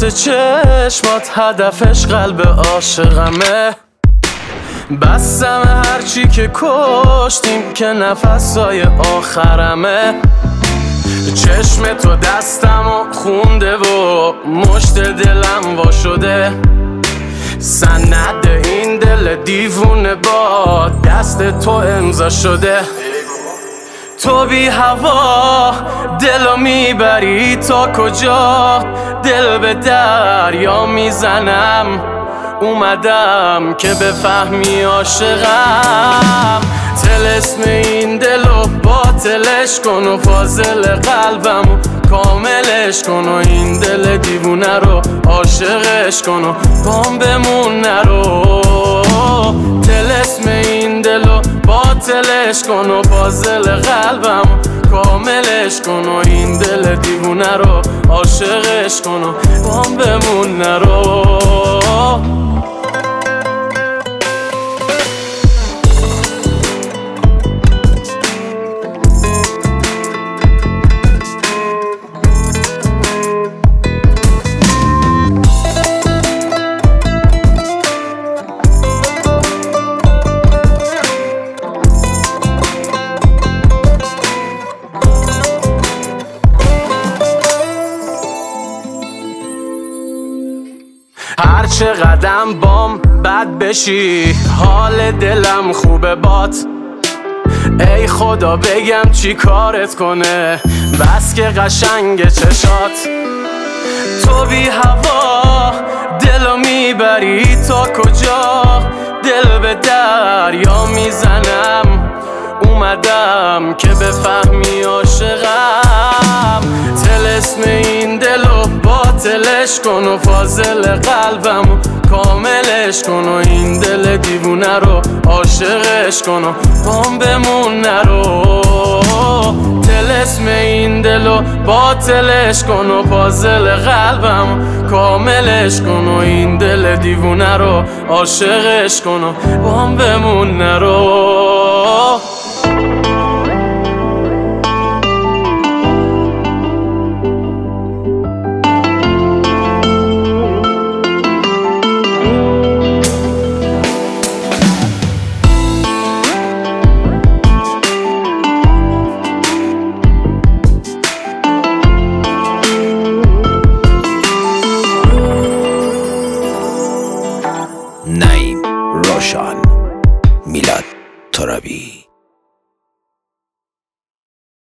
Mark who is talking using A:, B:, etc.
A: واسه چشمات هدفش قلب عاشقمه. بستم هرچی که کشتیم که نفسای آخرمه. چشم تو دستمو خونده و مشت دلم وا شده. سند این دل دیوونه با دست تو امضا شده. تو بی هوا دلو میبری تا کجا؟ دل به دریا میزنم، اومدم که بفهمی عاشقم. طلسم این دلو باطلش کن و فاضل قلبمو کاملش کن و این دل دیوونه رو عاشقش کن و بام بمون نرو. طلسم این دلو باطلش کن و فاضل قلبمو کاملش کن و این دل دیوونه رو عاشقش کن و بام بمون نرو. هر چه قدم بام بد بشی حال دلم خوبه بات. ای خدا بگم چی کارت کنه بس که قشنگ چشات. تو بی هوا دلو میبری تا کجا؟ دل به دریا میزنم، اومدم که بفهمی عاشقم. طلسم این دلو باطلش کن و فاضل قلبمو کاملش کن و این دل دیوونه رو عاشقش کن و بام بمون نرو. طلسم این دلو باطلش کن و فاضل قلبمو کاملش کن و این دل دیوونه رو عاشقش کن و بام بمون نرو.
B: نعیم روشن، میلاد ترابی.